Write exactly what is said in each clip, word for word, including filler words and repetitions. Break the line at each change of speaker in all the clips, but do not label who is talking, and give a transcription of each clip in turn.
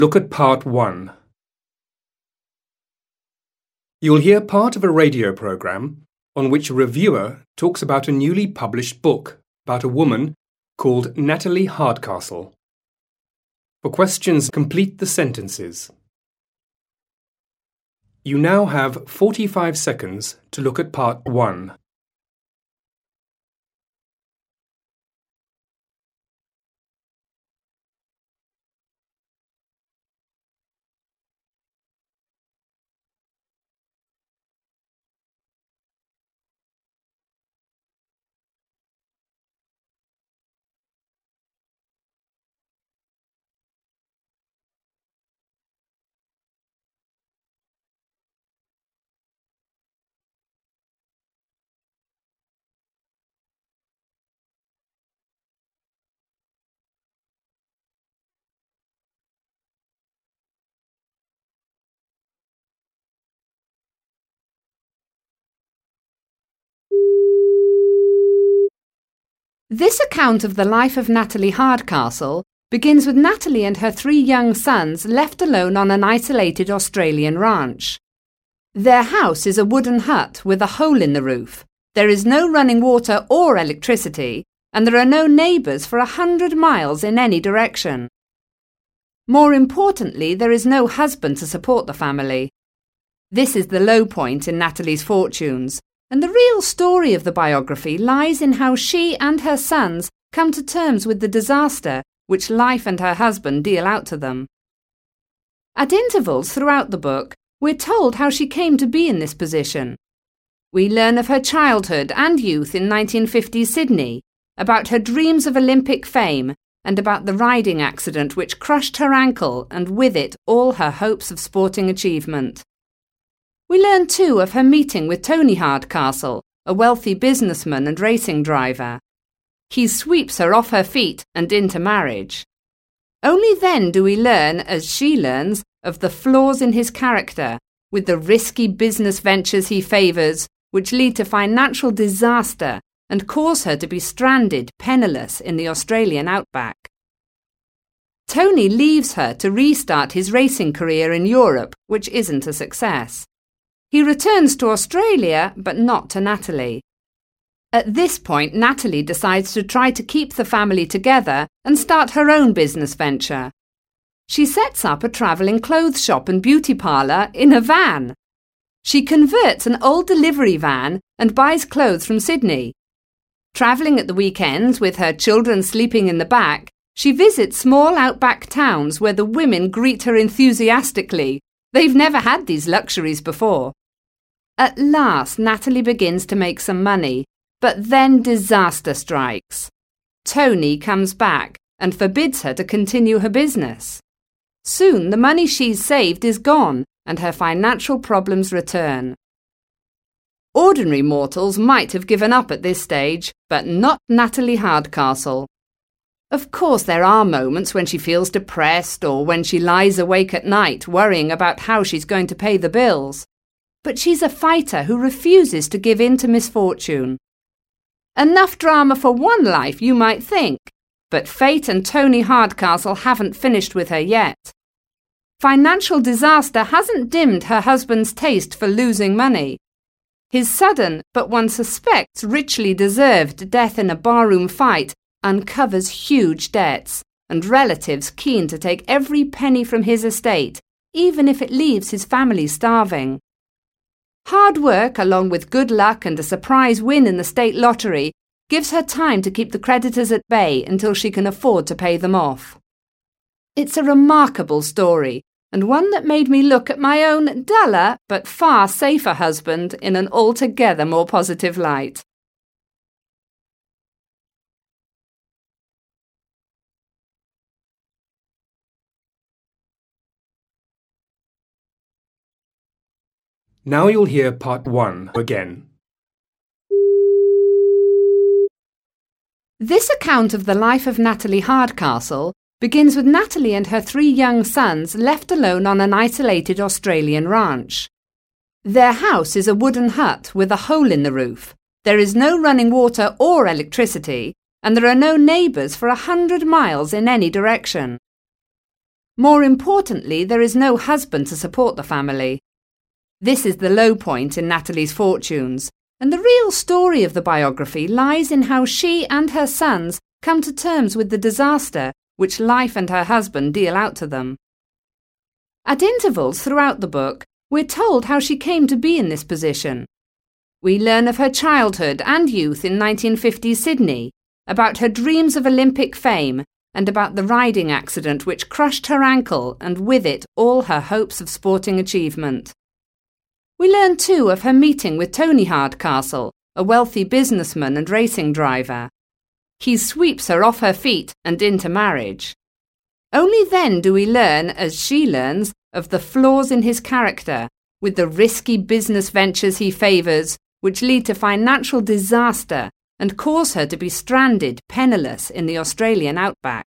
Look at part one. You'll hear part of a radio program on which a reviewer talks about a newly published book about a woman called Natalie Hardcastle. For questions, complete the sentences. You now have forty-five seconds to look at part one.
This account of the life of Natalie Hardcastle begins with Natalie and her three young sons left alone on an isolated Australian ranch. Their house is a wooden hut with a hole in the roof. There is no running water or electricity, and there are no neighbours for a hundred miles in any direction. More importantly, there is no husband to support the family. This is the low point in Natalie's fortunes. And the real story of the biography lies in how she and her sons come to terms with the disaster which life and her husband deal out to them. At intervals throughout the book, we're told how she came to be in this position. We learn of her childhood and youth in nineteen fifties Sydney, about her dreams of Olympic fame, and about the riding accident which crushed her ankle and with it all her hopes of sporting achievement. We learn too of her meeting with Tony Hardcastle, a wealthy businessman and racing driver. He sweeps her off her feet and into marriage. Only then do we learn, as she learns, of the flaws in his character, with the risky business ventures he favours, which lead to financial disaster and cause her to be stranded, penniless, in the Australian outback. Tony leaves her to restart his racing career in Europe, which isn't a success. He returns to Australia, but not to Natalie. At this point, Natalie decides to try to keep the family together and start her own business venture. She sets up a travelling clothes shop and beauty parlour in a van. She converts an old delivery van and buys clothes from Sydney. Travelling at the weekends with her children sleeping in the back, she visits small outback towns where the women greet her enthusiastically. They've never had these luxuries before. At last, Natalie begins to make some money, but then disaster strikes. Tony comes back and forbids her to continue her business. Soon, the money she's saved is gone, and her financial problems return. Ordinary mortals might have given up at this stage, but not Natalie Hardcastle. Of course, there are moments when she feels depressed or when she lies awake at night worrying about how she's going to pay the bills. But she's a fighter who refuses to give in to misfortune. Enough drama for one life, you might think, but fate and Tony Hardcastle haven't finished with her yet. Financial disaster hasn't dimmed her husband's taste for losing money. His sudden, but one suspects richly deserved death in a barroom fight uncovers huge debts and relatives keen to take every penny from his estate, even if it leaves his family starving. Hard work, along with good luck and a surprise win in the state lottery, gives her time to keep the creditors at bay until she can afford to pay them off. It's a remarkable story, and one that made me look at my own duller but far safer husband in an altogether more positive light.
Now you'll hear part one again.
This account of the life of Natalie Hardcastle begins with Natalie and her three young sons left alone on an isolated Australian ranch. Their house is a wooden hut with a hole in the roof. There is no running water or electricity, and there are no neighbours for a hundred miles in any direction. More importantly, there is no husband to support the family. This is the low point in Natalie's fortunes, and the real story of the biography lies in how she and her sons come to terms with the disaster which life and her husband deal out to them. At intervals throughout the book, we're told how she came to be in this position. We learn of her childhood and youth in nineteen fifties Sydney, about her dreams of Olympic fame, and about the riding accident which crushed her ankle and with it all her hopes of sporting achievement. We learn too of her meeting with Tony Hardcastle, a wealthy businessman and racing driver. He sweeps her off her feet and into marriage. Only then do we learn, as she learns, of the flaws in his character, with the risky business ventures he favours, which lead to financial disaster and cause her to be stranded, penniless, in the Australian outback.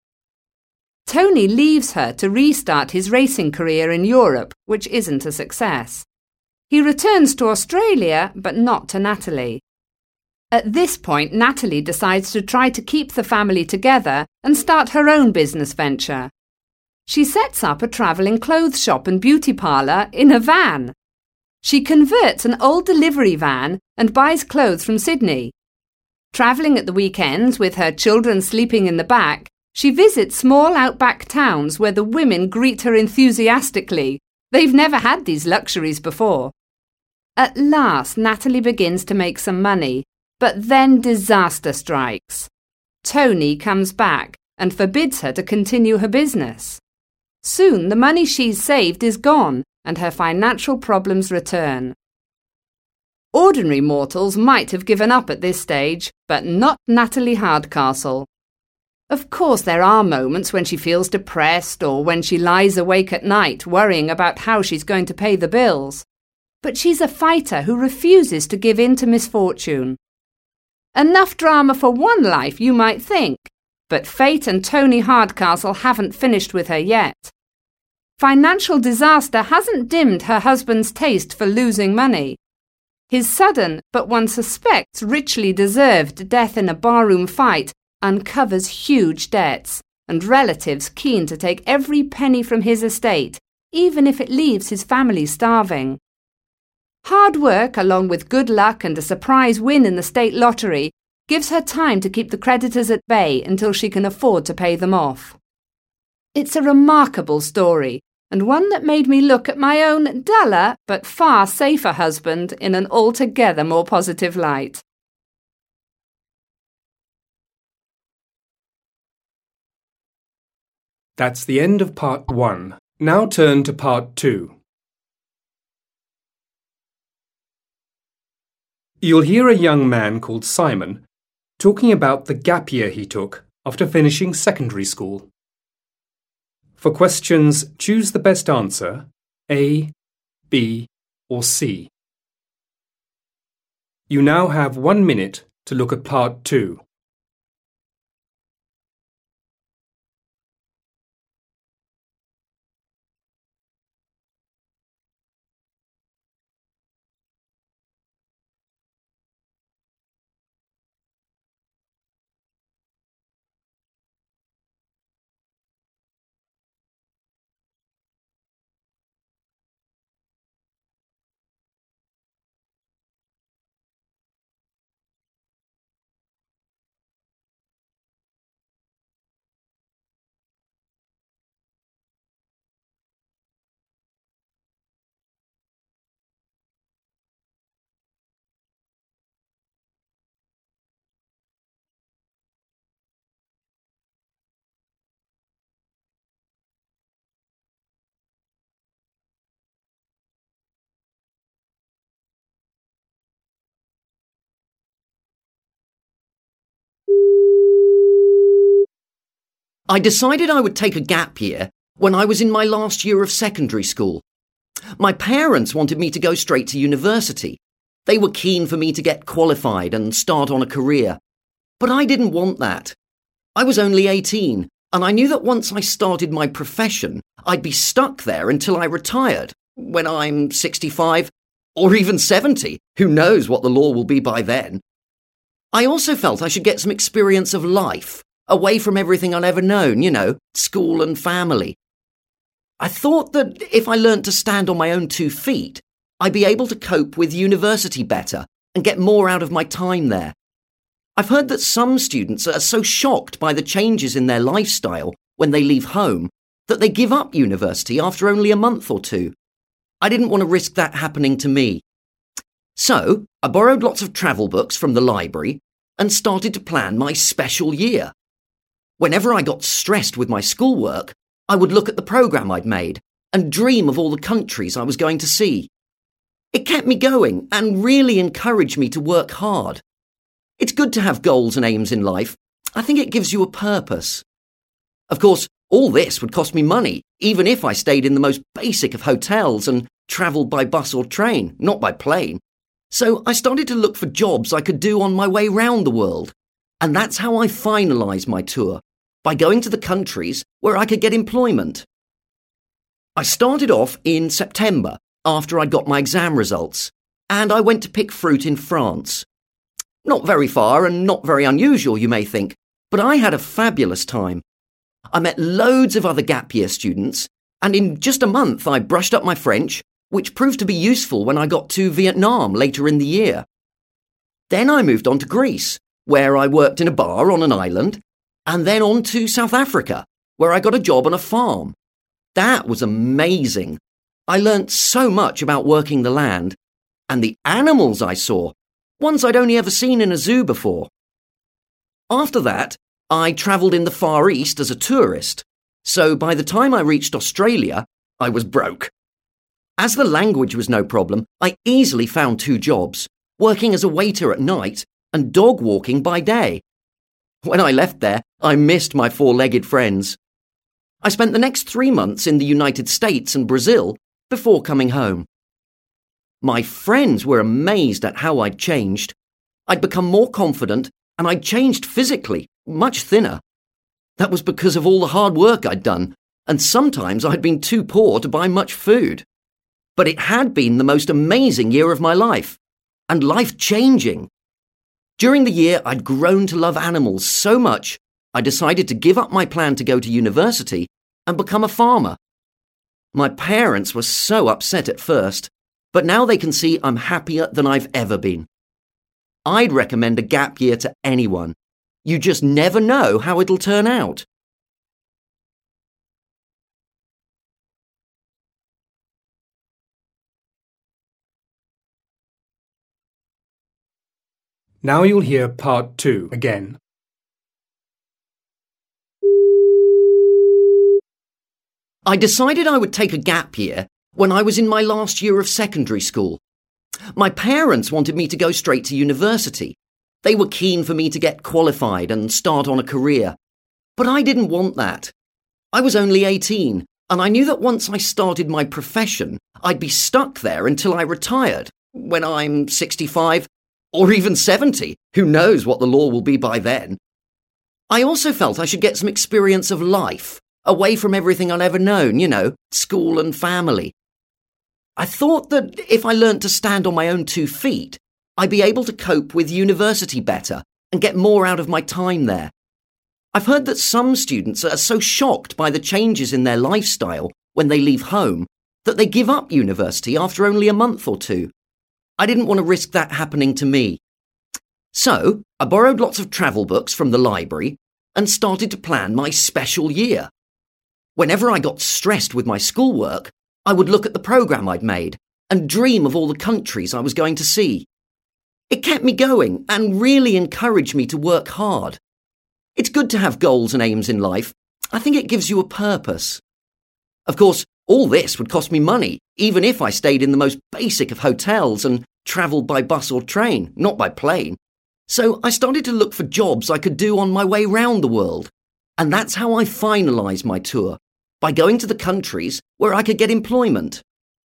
Tony leaves her to restart his racing career in Europe, which isn't a success. He returns to Australia, but not to Natalie. At this point, Natalie decides to try to keep the family together and start her own business venture. She sets up a travelling clothes shop and beauty parlour in a van. She converts an old delivery van and buys clothes from Sydney. Travelling at the weekends with her children sleeping in the back, she visits small outback towns where the women greet her enthusiastically. They've never had these luxuries before. At last, Natalie begins to make some money, but then disaster strikes. Tony comes back and forbids her to continue her business. Soon, the money she's saved is gone, and her financial problems return. Ordinary mortals might have given up at this stage, but not Natalie Hardcastle. Of course, there are moments when she feels depressed or when she lies awake at night worrying about how she's going to pay the bills. But she's a fighter who refuses to give in to misfortune. Enough drama for one life, you might think, but fate and Tony Hardcastle haven't finished with her yet. Financial disaster hasn't dimmed her husband's taste for losing money. His sudden, but one suspects richly deserved death in a barroom fight uncovers huge debts and relatives keen to take every penny from his estate, even if it leaves his family starving. Hard work, along with good luck and a surprise win in the state lottery, gives her time to keep the creditors at bay until she can afford to pay them off. It's a remarkable story, and one that made me look at my own duller but far safer husband in an altogether more positive light.
That's the end of part one. Now turn to part two. You'll hear a young man called Simon talking about the gap year he took after finishing secondary school. For questions, choose the best answer, A, B, or C. You now have one minute to look at part two.
I decided I would take a gap year when I was in my last year of secondary school. My parents wanted me to go straight to university. They were keen for me to get qualified and start on a career. But I didn't want that. I was only eighteen, and I knew that once I started my profession, I'd be stuck there until I retired, when I'm sixty-five, or even seventy. Who knows what the law will be by then. I also felt I should get some experience of life, away from everything I'd ever known, you know, school and family, I thought that if I learnt to stand on my own two feet, I'd be able to cope with university better and get more out of my time there. I've heard that some students are so shocked by the changes in their lifestyle when they leave home that they give up university after only a month or two. I didn't want to risk that happening to me. So, I borrowed lots of travel books from the library and started to plan my special year. Whenever I got stressed with my schoolwork, I would look at the programme I'd made and dream of all the countries I was going to see. It kept me going and really encouraged me to work hard. It's good to have goals and aims in life. I think it gives you a purpose. Of course, all this would cost me money, even if I stayed in the most basic of hotels and travelled by bus or train, not by plane. So I started to look for jobs I could do on my way round the world. And that's how I finalised my tour, by going to the countries where I could get employment. I started off in September, after I'd got my exam results, and I went to pick fruit in France. Not very far and not very unusual, you may think, but I had a fabulous time. I met loads of other gap year students, and in just a month I brushed up my French, which proved to be useful when I got to Vietnam later in the year. Then I moved on to Greece, where I worked in a bar on an island, and then on to South Africa, where I got a job on a farm. That was amazing. I learnt so much about working the land, and the animals I saw, ones I'd only ever seen in a zoo before. After that, I travelled in the Far East as a tourist, so by the time I reached Australia, I was broke. As the language was no problem, I easily found two jobs, working as a waiter at night and dog walking by day. When I left there, I missed my four-legged friends. I spent the next three months in the United States and Brazil before coming home. My friends were amazed at how I'd changed. I'd become more confident and I'd changed physically, much thinner. That was because of all the hard work I'd done, and sometimes I'd been too poor to buy much food. But it had been the most amazing year of my life, and life-changing. During the year, I'd grown to love animals so much, I decided to give up my plan to go to university and become a farmer. My parents were so upset at first, but now they can see I'm happier than I've ever been. I'd recommend a gap year to anyone. You just never know how it'll turn out.
Now you'll hear part two again.
I decided I would take a gap year when I was in my last year of secondary school. My parents wanted me to go straight to university. They were keen for me to get qualified and start on a career. But I didn't want that. I was only eighteen, and I knew that once I started my profession, I'd be stuck there until I retired, when I'm sixty-five, or even seventy. Who knows what the law will be by then. I also felt I should get some experience of life, away from everything I'd ever known, you know, school and family. I thought that if I learnt to stand on my own two feet, I'd be able to cope with university better and get more out of my time there. I've heard that some students are so shocked by the changes in their lifestyle when they leave home that they give up university after only a month or two. I didn't want to risk that happening to me. So, I borrowed lots of travel books from the library and started to plan my special year. Whenever I got stressed with my schoolwork, I would look at the programme I'd made and dream of all the countries I was going to see. It kept me going and really encouraged me to work hard. It's good to have goals and aims in life. I think it gives you a purpose. Of course, all this would cost me money, even if I stayed in the most basic of hotels and travelled by bus or train, not by plane. So I started to look for jobs I could do on my way round the world. And that's how I finalised my tour, by going to the countries where I could get employment.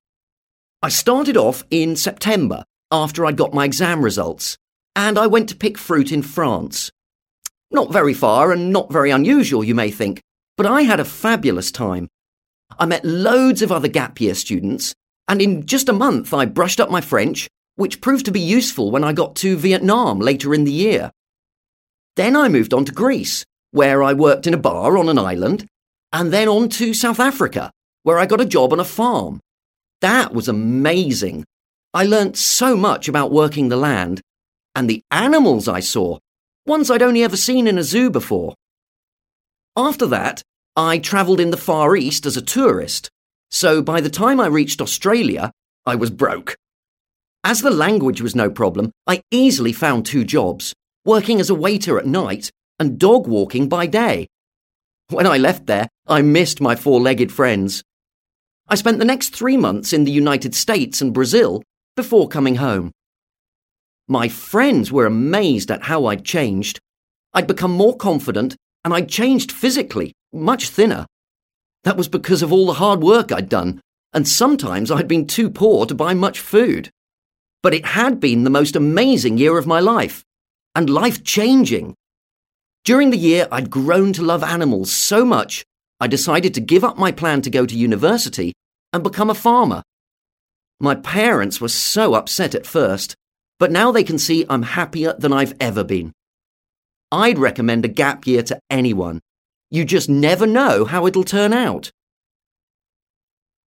I started off in September, after I'd got my exam results, and I went to pick fruit in France. Not very far and not very unusual, you may think, but I had a fabulous time. I met loads of other gap year students, and in just a month I brushed up my French, which proved to be useful when I got to Vietnam later in the year. Then I moved on to Greece, where I worked in a bar on an island, and then on to South Africa, where I got a job on a farm. That was amazing. I learnt so much about working the land, and the animals I saw, ones I'd only ever seen in a zoo before. After that, I travelled in the Far East as a tourist, so by the time I reached Australia, I was broke. As the language was no problem, I easily found two jobs, working as a waiter at night and dog walking by day. When I left there, I missed my four-legged friends. I spent the next three months in the United States and Brazil before coming home. My friends were amazed at how I'd changed. I'd become more confident and I'd changed physically, much thinner. That was because of all the hard work I'd done, and sometimes I'd been too poor to buy much food. But it had been the most amazing year of my life, and life-changing. During the year, I'd grown to love animals so much, I decided to give up my plan to go to university and become a farmer. My parents were so upset at first, but now they can see I'm happier than I've ever been. I'd recommend a gap year to anyone. You just never know how it'll turn out.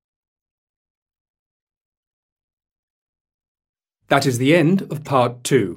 That is the end of part two.